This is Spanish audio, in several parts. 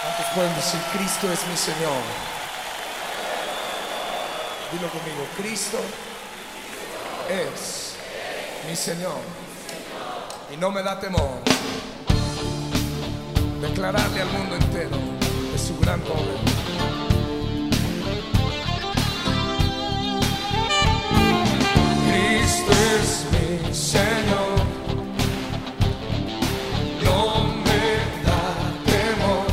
¿Cuántos pueden decir Cristo es mi Señor? Dilo conmigo, Cristo es mi Señor. Y no me da temor declararle al mundo entero de su gran poder. Cristo es mi Señor. No me da temor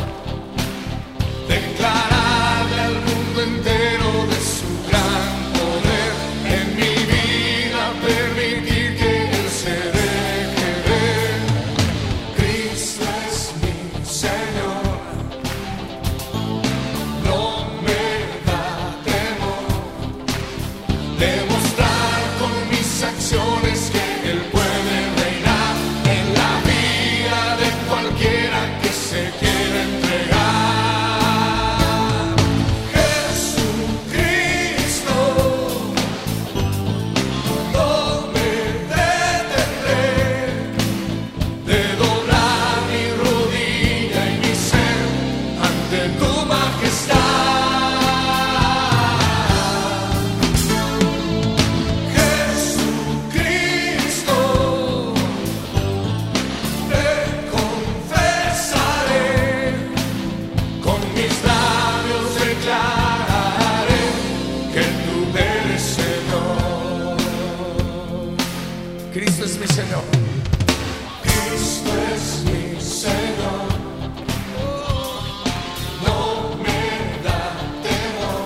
declararle al mundo entero de su gran poder. En mi vida permitir que Él se deje ver. Cristo es mi Señor. No me da temor demostrar con mis acciones que Él puede reinar en la vida de cualquiera que se quiera entregar. Jesucristo, no me detendré de doblar mi rodilla y mi ser ante tu majestad. Jesucristo, te confesaré, con mis labios declararé que tú eres Señor. Cristo es mi Señor. Cristo es mi Señor. No me da temor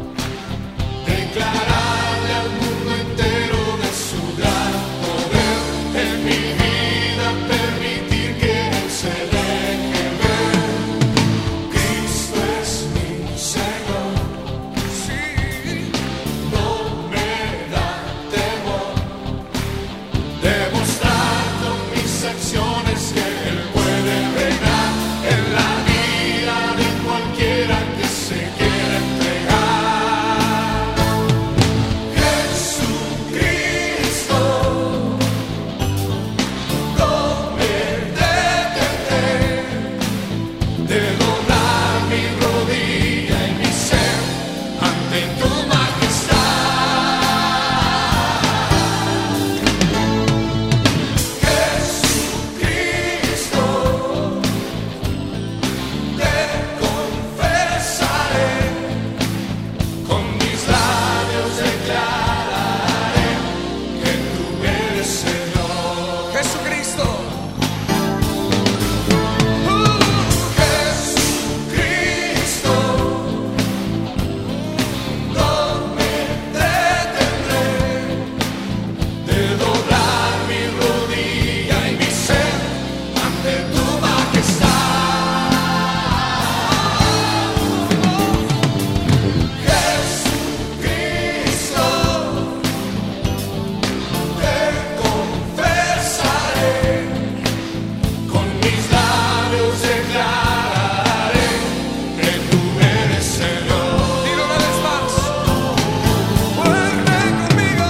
declararle al mundo entero de su gran poder. En mi vida permitir que Él se deje ver. Cristo es mi Señor. Sí, no me da temor demostrar con mis acciones que Él puede reinar en la vida de cualquiera que se quiera entregar. Jesucristo, no me detendré de doblar mi rodilla y mi ser ante tu majestad. Jesucristo, te confesaré, con mis labios declararé que tú eres Señor. Jesucristo, Jesucristo, no me detendré de doblar mi rodilla y mi ser ante tu majestad. Jesucristo, te confesaré, con mis labios declararé que tú eres Señor. Dilo una vez más, fuerte conmigo.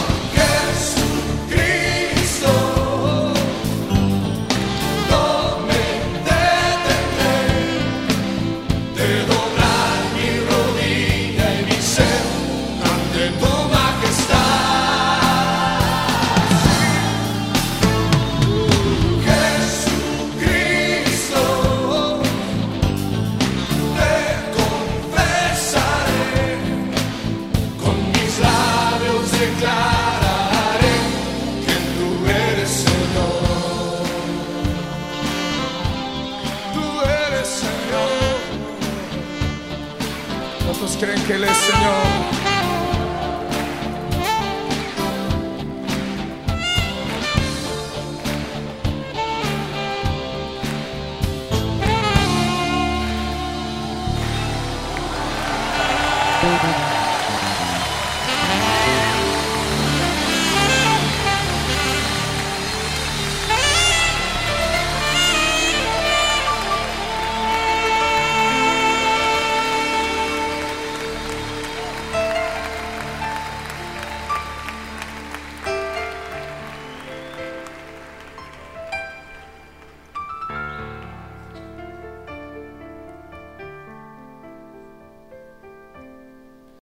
Jesucristo, no me detendré de doblar mi rodilla y mi ser ante tu majestad. Jesucristo, te confesaré, con mis labios declararé que tú eres Señor. Tú eres Señor. ¿Cuántos creen que Él es Señor?